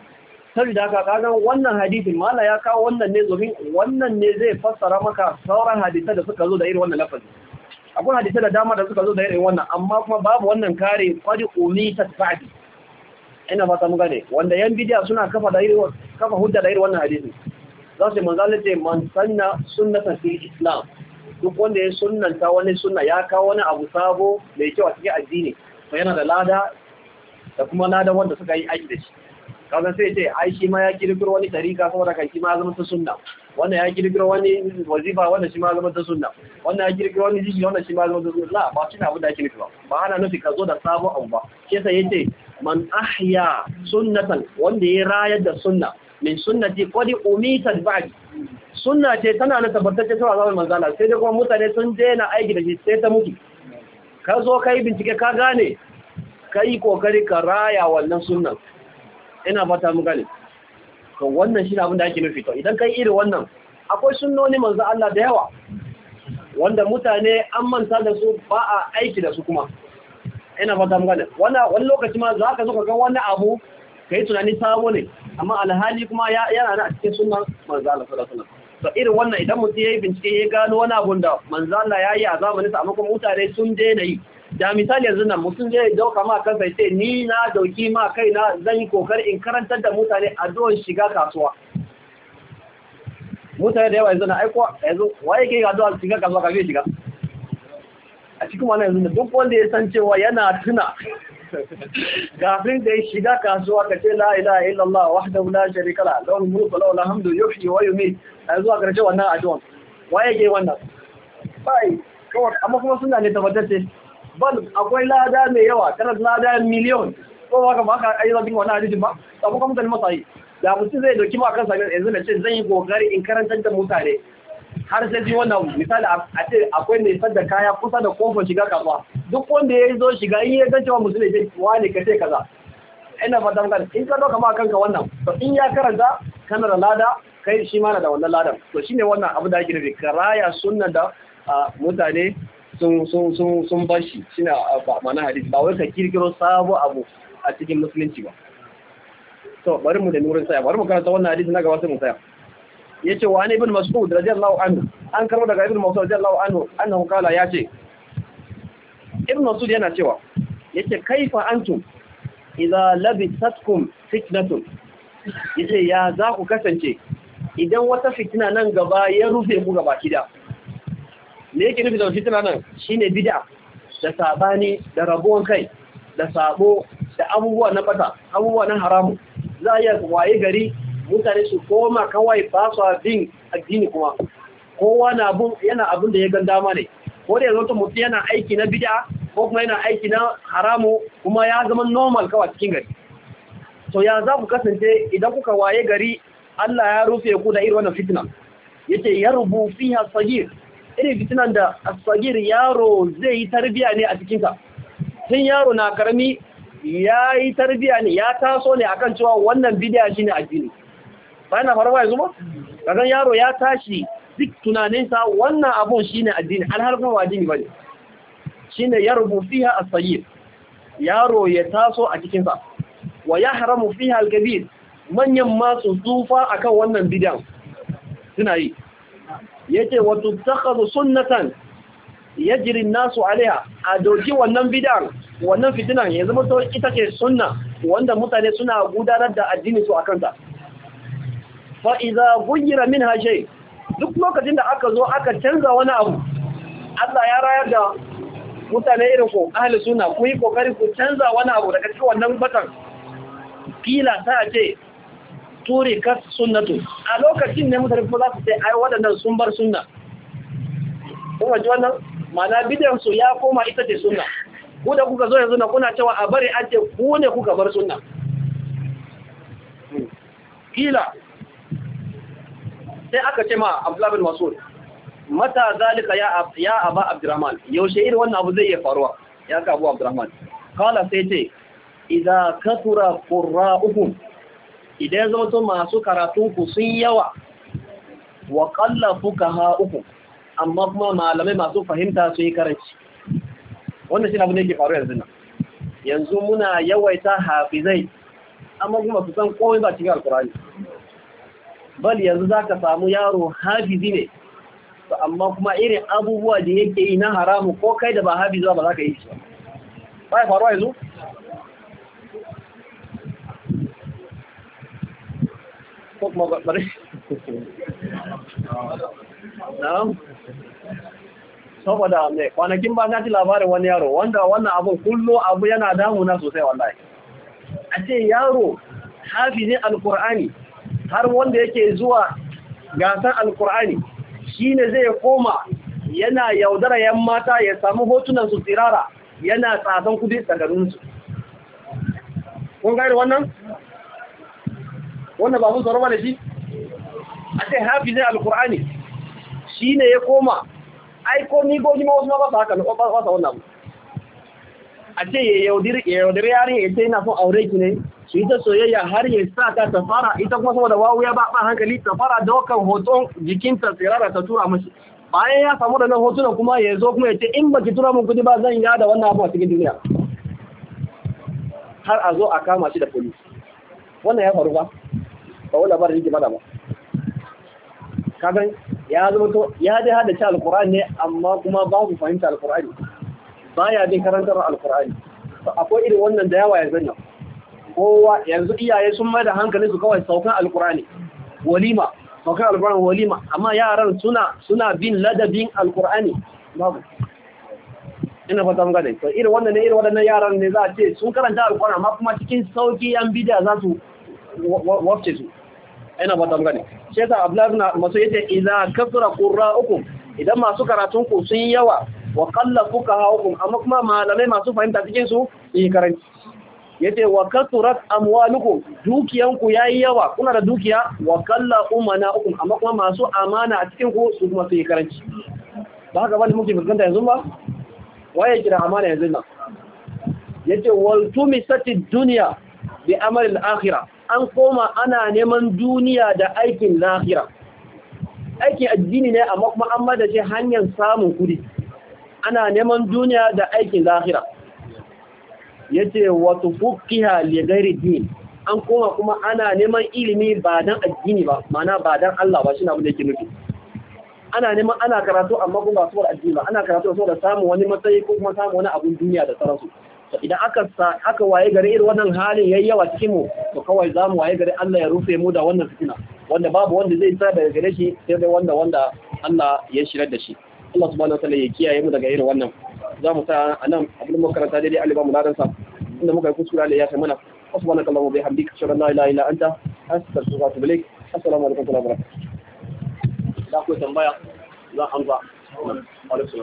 saboda haka kaga wannan hadisin mala ya kawo wannan ne domin wannan ne zai fassara maka sauran hadisai da suka zo da irin wannan lafazi. Akwai hadisai da dama da suka zo da irin wannan amma kuma babu wannan kare qad umita fa'di. Ina fata mun gane wanda yan bidiya suna kafa hujja da irin wannan hadisi. Za su manzo Allah ce man sanna sunnatan fil islam, duk wanda ya sunnanta wani sunna ya kawo wani abu sabo mai kyau a cikin addini to yana da lada da kuma ladan wanda suka yi aiki da shi. Kaga sai ce ai shi ma ya kirkiro wani tarika saboda kai shi ma zama ta sunna, wannan ya kirkiro wani wazifa wanda shi ma zama ta sunna, wannan ya kirkiro wani jiki wanda shi ma zama ta sunna. La ba shi abu da ake nufi ba ana nufi ka zo da sabon abu ba. Shi yasa yace man ahya sunnatan, wanda ya rayar da sunna min sunnati qad umitat ba'd, sunna ce tana na tabbatacce cewa zaman manzala sai dai kuma mutane sun daina aiki da shi sai ta mutu. Ka zo kai bincike ka gane kai kokari ka raya wannan sunnan. Ina fata mu gane to wannan shi ne abin da ake nufi. To idan kai irin wannan akwai sunnoni manzo Allah da yawa wanda mutane an manta da su ba a aiki da su kuma. Ina fata mu gane wani lokaci ma za ka zo ka ga wani abu kai tunani sabo ne amma alhali kuma yana da a cikin sunnan manzo Allah sallallahu alaihi wasallam. To irin wannan idan mutum yayi bincike ya gano wani abu da manzo Allah yayi a zamanin sa amma kuma mutane sun daina yi, da misali yanzu nan mutum zai dauka ma kansa ya ce ni na dauki ma kaina zan yi kokari in karantar da mutane addu'ar shiga kasuwa. Mutane da yawa yanzu na aiko yanzu waye ke addu'ar shiga kasuwa kafin shiga a cikin wannan yanzu duk wanda ya san cewa yana tuna kafin da ya shiga kasuwa ka ce la ilaha illallah wahdahu la sharika la lahu mulku wa lahu alhamdu yuhyi wa yumiit yanzu a karshe wannan addu'ar waye ke wannan bai kawai amma kuma suna ne tabbatacce bal akwai lada mai yawa kana lada miliyon ko baka baka ai zan wannan hadisin ba to kuma mutane masai da mutum zai dauki ma kansa yanzu da ce zan yi kokari in karantar da mutane har sai ji wannan misali a ce akwai mai sadda kaya kusa da kofar shiga kasuwa duk wanda ya zo shiga in ya ga cewa mutum ne wani ka ce kaza ina fatan kan in ka dauka ma kanka wannan to in ya karanta kana da lada kai shi ma na da wannan ladan. To shine wannan abu da ake nufi karaya sunnan da mutane sun bashi shine ma'ana hadisi ba wai ka kirkiro sabo abu a cikin musulunci ba. To bari mu da nurin saya bari mu karanta wannan hadisi na gaba sai mu saya. Yace wa ani ibn Mas'ud radiyallahu anhu an karo daga ibn Mas'ud radiyallahu anhu annahu kala yace ibn Mas'ud yana cewa yace kaifa antum idza labisatkum fitnatun, yace ya za ku kasance idan wata fitina nan gaba ya rufe ku gaba kida. Me yake nufi da fitina nan shine bid'a da sabani da rabuwan kai da sabo da abubuwa na bata abubuwa na haramu. Za ya waye gari mutane su koma kawai ba su bin addini kuma kowa na yana abin da ya gan dama ne, ko da yanzu mutum yana aiki na bid'a ko kuma yana aiki na haramu kuma ya zama normal kawai cikin gari. To ya za ku kasance idan kuka waye gari Allah ya rufe ku da irin wannan fitina. Yace yarbu fiha sagir, irin fitinan da as-sagir yaro zai yi tarbiya ne a cikin ka. Tun yaro na karami ya yi tarbiya ne ya taso ne akan cewa wannan bid'a shine addini. Ba na faruwa yanzu ba? Kagan yaro ya tashi duk tunaninsa wannan abun shine addini, alharfin wa addini bane. Shine yarbu fiha as-sagir, yaro ya taso a cikin sa. Wa yahramu fiha al-kabir, manyan masu tsufa akan wannan bid'an suna yi. Yace wa tuttakhadhu sunnatan yajri an-nasu 'alayha, a doki wannan bid'an wannan fitinan ya zama to ita ce sunna wanda mutane suna gudanar da addini su akan ta. Fa idza ghayira minha shay, duk lokacin da aka zo aka canza wani abu, Allah ya rayar da mutane irin ku ahli sunna ku yi kokari ku canza wani abu daga cikin wannan batan, kila ta ce turi kas sunnatu, a lokacin ne mutane kuma za su ce ai waɗannan sun bar sunna. Kuma ji wannan mana bidiyon su ya koma ita ce sunna, ku da kuka zo yanzu na kuna cewa a bari an ce ku ne kuka bar sunna. Kila sai aka ce ma Abdullah bin Mas'ud, mata zalika ya aba Abdurrahman, yaushe irin wannan abu zai iya faruwa ya ka Abu Abdurrahman. Kala sai ce idza kathura qurra'uhum, idan zama to masu karatun ku sun yawa, wa qalla fuqaha'uhum, amma kuma malamai masu fahimta su yi karanci. Wannan shine abu da yake faruwa yanzu nan. Yanzu muna yawaita hafizai amma kuma su san komai ba cikin alkur'ani. Bal yanzu za ka samu yaro hafizi ne, amma kuma irin abubuwa da yake yi na haramu ko kai da ba hafizi ba za ka yi shi ba ya faruwa yanzu? ko kuma bari na'am saboda mai kwanakin ba na ji labarin wani yaro wanda wannan abun kullo abu yana damuna sosai wallahi. A ce yaro hafizin alkur'ani har wanda yake zuwa gasar alkur'ani shi ne zai koma yana yaudara yan mata ya samu hotunan su tsirara yana tsasan kudi tsakaninsu. Kun gari wannan? Wannan ba mun tsoro ba da shi? A ce hafizin alkur'ani shi ne ya koma aiko ni goji ma wasu ma ba su haka na kwasa wannan abu. A ce ya yaudiri yarin ya ce yana son aure ki ne su yi ta soyayya har ya sa ta fara ita kuma saboda wawu ya ba hankali ta fara daukan hoton jikinta tsirara ta tura mashi. Bayan ya samu da nan hotunan kuma ya zo kuma ya ce in baki tura mun kudi ba zan yada wannan abu a cikin duniya. Har a zo a kama shi da polis. Wannan ya faru ba? Ba wani labarin yake mana ba. Kagan ya zama to ya dai hada ci alkur'ani ne amma kuma ba ku fahimta alkur'ani. Baya bin karantar alkur'ani. Akwai irin wannan da yawa ya zanna. Kowa yanzu iyaye sun mai da hankali su kawai saukan alkur'ani walima saukan alkur'ani walima amma yaran suna bin ladabin alkur'ani babu. Ina fata mun gane to irin wannan ne irin wadannan yaran ne za a ce sun karanta alkur'ani amma kuma cikin sauki yan bid'a za su wafce su. Ina fata mun gane shi yasa Abdullah ibn Mas'ud yace idza kasura qurra'ukum idan masu karatun ku sun yawa wa qalla fuqaha'ukum amma kuma malamai masu fahimta cikin su yi karanci. Yace wa kasurat amwalukum dukiyanku yayi yawa kuna da dukiya wa kalla umanaukum amma kuma masu amana a cikin ku su kuma su yi karanci. Ba haka bane muke fuskanta yanzu ba? Waye kira amana yanzu nan? Yace wal tumisatid dunya bi amal al-akhirah an koma ana neman duniya da aikin lahira. Aikin addini ne amma kuma an mada shi hanyar samun kudi. Ana neman duniya da aikin lahira. Yace wato fuqiha li ghairi din an koma kuma ana neman ilimi ba dan addini ba mana ba dan Allah ba shine abin da yake nufi ana neman ana karatu amma kuma ba saboda addini ba ana karatu saboda samu wani matsayi ko kuma samu wani abun duniya da sauransu to idan aka waye gare irin wannan halin yayi yawa cikin mu to kawai zamu waye gare Allah ya rufe mu da wannan fitina wanda babu wanda zai tsaya daga gare shi sai dai wanda Allah ya shirar da shi Allah subhanahu wa ta'ala ya kiyaye mu daga irin wannan za mu sa a nan abin makaranta daidai alibar muladansa inda muka yi kuskura da ya sai mana wasu wani kallon bai hamdi kashe ranar ila ila anta hasar su zasu bilai assalamu alaikum wa rahmatullahi da ku tambaya za a amsa alaikum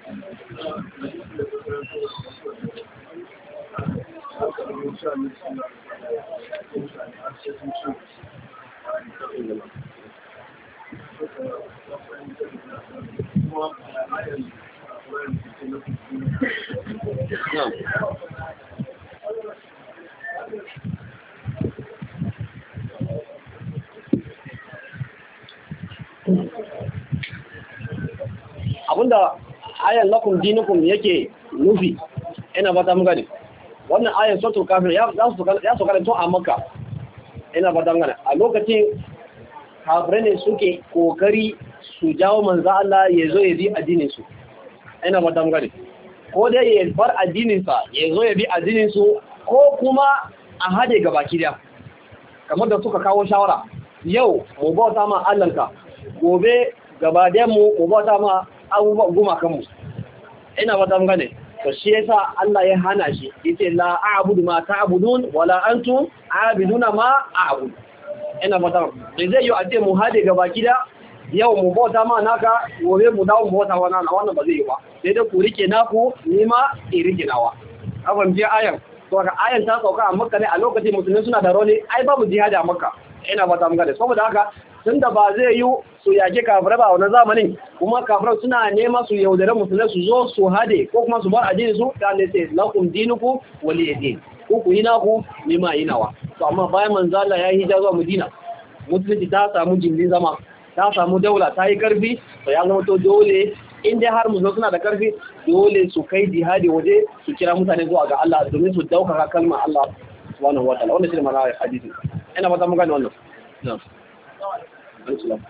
abinda ayan lakum dinukum yake nufi ina fata mun gane wannan ayan suratul kafir ya so karanto a Makka ina fata mun gane a lokacin kafirai ne suke kokari su jawo manzo Allah ya zo ya bi addinin su ina fata mun gane ko dai ya bar addinin sa ya zo ya bi addinin su ko kuma a hade gabaki da kamar da suka kawo shawara yau mu bauta ma Allahnka gobe gaba da mu bauta ma abubuwan gumakanmu ina fata mun gane to shi yasa Allah ya hana shi yace la a'budu ma ta'budun wala antum a'buduna ma a'budu ina fata zai yi a ce mu hade gaba kida yau mu bauta ma naka gobe mu dawo mu bauta wa nana wannan ba zai yi ba sai dai ku rike naku ni ma in rike nawa kafin je ayan to ka ayan ta sauka a Makka ne a lokacin musulmai suna da rauni ai babu jihadi a Makka ina fata mun gane saboda haka tunda ba zai yi su yake kafirai ba wannan zamanin kuma kafirai suna nema su yaudare musulmai su zo su hade ko kuma su bar addini su da ne sai lakum dinukum waliyadin ku yi naku ni ma yi nawa to amma bayan manzo Allah ya hijira zuwa Madina musulunci ta samu jindin zama ta samu daula ta yi karfi to ya zama to dole in dai har musulmai suna da karfi dole su kai jihadi waje su kira mutane zuwa ga Allah domin su dauka kalmar Allah subhanahu wa ta'ala wannan shine ma'ana hadisi ina fata mun gane wannan na'am Allah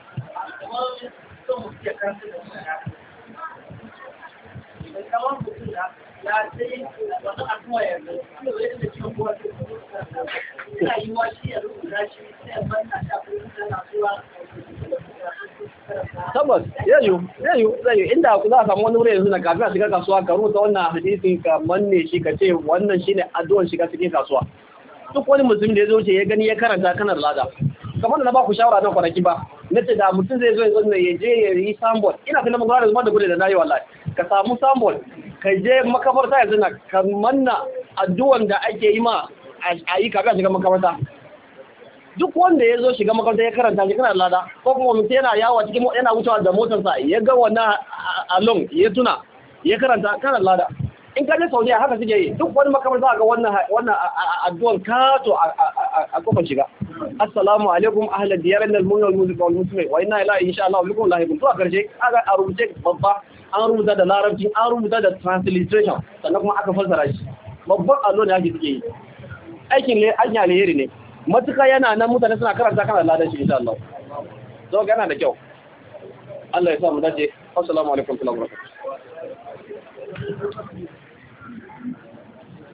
tabbas yayu inda ku za a samu wani wuri yanzu na kafin a shiga kasuwa ka rubuta wannan hadisin ka manne shi ka ce wannan shine addu'ar shiga cikin kasuwa duk wani musulmi da ya zo ce ya gani ya karanta kanar lada kamar da na ba ku shawara nan kwanaki ba na ce da mutum zai zo yanzu ya je ya yi sambol ina fi na magana da zuma da gudu da na yi wallahi ka samu sambol ka je makabarta yanzu na ka manna addu'an da ake yi ma a yi kafin a shiga makabarta duk wanda ya zo shiga makabarta ya karanta shi kana lada ko kuma mutum yana yawo cikin yana wucewa da motarsa ya ga wannan along ya tuna ya karanta kana lada in ka je Saudiya haka suke yi duk wani makabarta ga wannan addu'an kato a kofar shiga assalamu alaikum ahlal diyarin al-mu'min wal muslimin wal muslimin wa inna ilaha insha Allah bikum lahiqun to a karshe aka a rubuce babba an rubuta da larabci an rubuta da transliteration sannan kuma aka fassara shi babban allo ne ake suke yi aikin alheri ne matuka yana nan mutane suna karanta kana ladan shi insha Allah so ga yana da kyau Allah ya sa mu dace assalamu alaikum wa rahmatullahi wa barakatuh